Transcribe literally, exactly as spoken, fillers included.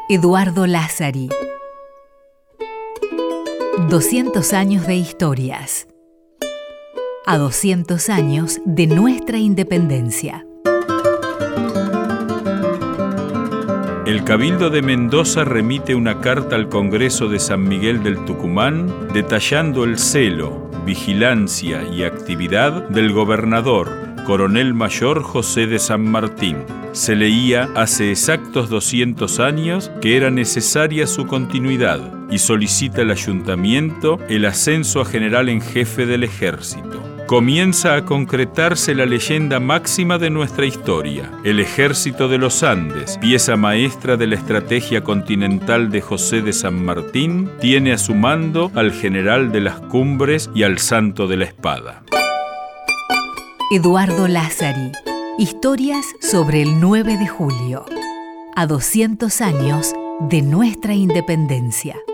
Eduardo Lázari. doscientos años de historias. A doscientos años de nuestra independencia. El Cabildo de Mendoza remite una carta al Congreso de San Miguel del Tucumán detallando el celo, vigilancia y actividad del gobernador, Coronel Mayor José de San Martín. Se leía hace exactos doscientos años que era necesaria su continuidad y solicita al ayuntamiento el ascenso a general en jefe del ejército. Comienza a concretarse la leyenda máxima de nuestra historia. El Ejército de los Andes, pieza maestra de la estrategia continental de José de San Martín, tiene a su mando al general de las Cumbres y al Santo de la Espada. Eduardo Lázari. Historias sobre el nueve de julio. A doscientos años de nuestra independencia.